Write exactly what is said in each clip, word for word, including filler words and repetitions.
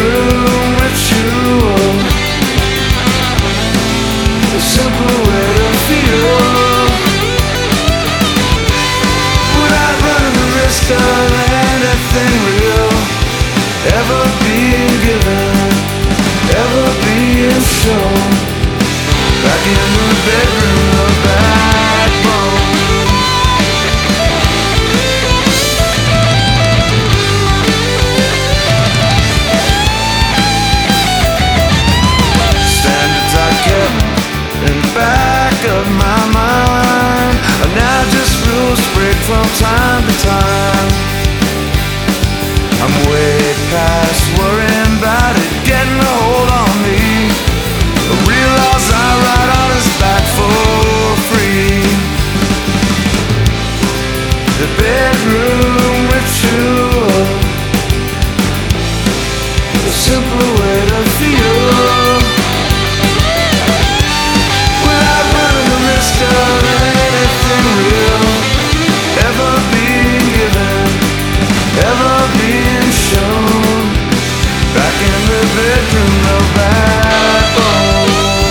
bedroom ritual, a simple way to feel without running the risk of anything real ever being given, ever being shown. Back in the bedroom, the backbone. Standards I kept in the back of my mind are now just rules break from time to time. I'm way past worrying about it getting a hold on me. The real laws I write on his back for free. The bedroom ritual, a simple way to feel without running the risk of anything real ever being given, ever being shown. Back in the bedroom, no backbone.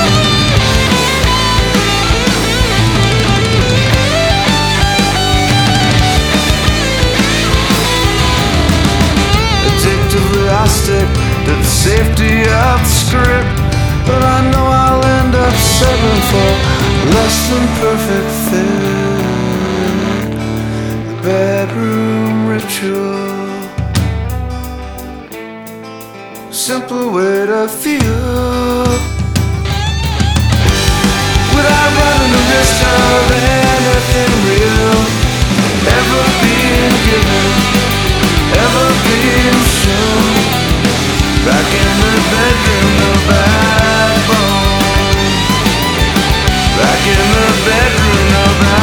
Addictively I stick to the safety of the script, but I know I'll end up settling for less than perfect fit. The bedroom ritual, simple way to feel without running the risk of anything real ever being given, ever being shown. Back in the bedroom, no backbone. Back in the bedroom, no backbone.